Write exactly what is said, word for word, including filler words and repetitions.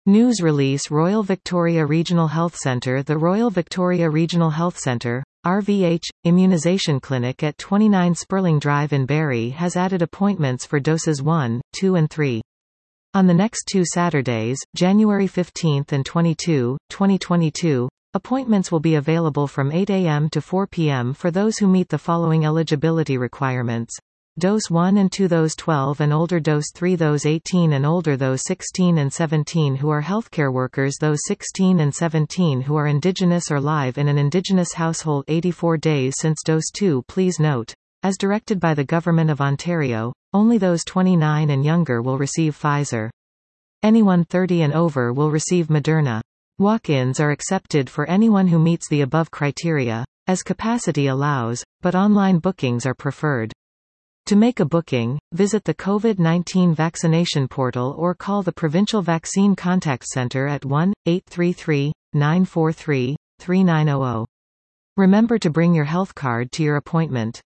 News release Royal Victoria Regional Health Centre. The Royal Victoria Regional Health Centre, R V H, Immunisation Clinic at twenty-nine Spurling Drive in Barrie has added appointments for doses one, two and three. On the next two Saturdays, January fifteenth and twenty-second, twenty twenty-two, appointments will be available from eight A M to four P M for those who meet the following eligibility requirements. Dose one and two those twelve and older, Dose three those eighteen and older, those sixteen and seventeen who are healthcare workers, those sixteen and seventeen who are Indigenous or live in an Indigenous household eighty-four days since Dose two. Please note, as directed by the Government of Ontario, only those twenty-nine and younger will receive Pfizer. Anyone thirty and over will receive Moderna. Walk-ins are accepted for anyone who meets the above criteria, as capacity allows, but online bookings are preferred. To make a booking, visit the COVID nineteen vaccination portal or call the Provincial Vaccine Contact Centre at one eight three three, nine four three, three nine zero zero. Remember to bring your health card to your appointment.